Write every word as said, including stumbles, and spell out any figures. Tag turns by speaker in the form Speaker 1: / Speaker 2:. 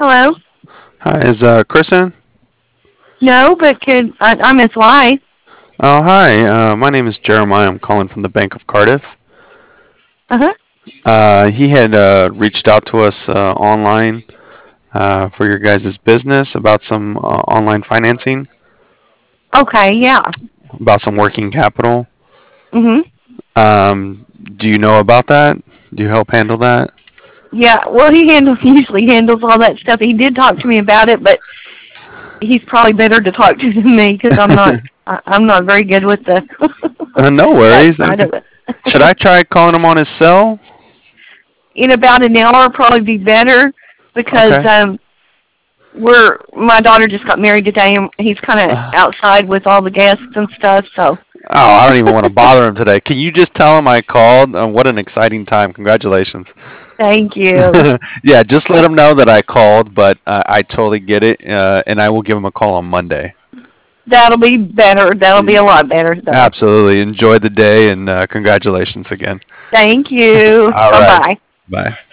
Speaker 1: Hello?
Speaker 2: Hi, is uh, Chris in?
Speaker 1: No, but could I, I'm his wife.
Speaker 2: Oh, hi. Uh, my name is Jeremiah. I'm calling from the Bank of Cardiff.
Speaker 1: Uh huh.
Speaker 2: Uh, he had uh, reached out to us uh, online uh, for your guys' business about some uh, online financing,
Speaker 1: Okay, yeah.
Speaker 2: about some working capital.
Speaker 1: Mhm.
Speaker 2: Um, do you know about that? Do you help handle that?
Speaker 1: Yeah. Well, he handles usually handles all that stuff. He did talk to me about it, but he's probably better to talk to than me because I'm not. I, I'm not very good with the
Speaker 2: uh, no
Speaker 1: that
Speaker 2: worries.
Speaker 1: side
Speaker 2: Okay.
Speaker 1: of it.
Speaker 2: Should I try calling him on his cell?
Speaker 1: In about an hour, probably be better because
Speaker 2: Okay.
Speaker 1: um we're my daughter just got married today and he's kind of
Speaker 2: Uh,
Speaker 1: outside with all the guests and stuff. So
Speaker 2: Oh, I don't even want to bother him today. Can you just tell him I called? Uh, what an exciting time. Congratulations.
Speaker 1: thank you.
Speaker 2: Yeah, just let him know that I called, but uh, I totally get it, uh, and I will give him a call on Monday.
Speaker 1: That'll be better. That'll be a lot better though.
Speaker 2: Absolutely. Enjoy the day, and uh, congratulations again.
Speaker 1: Thank you.
Speaker 2: All
Speaker 1: Bye
Speaker 2: right.
Speaker 1: bye.
Speaker 2: Bye.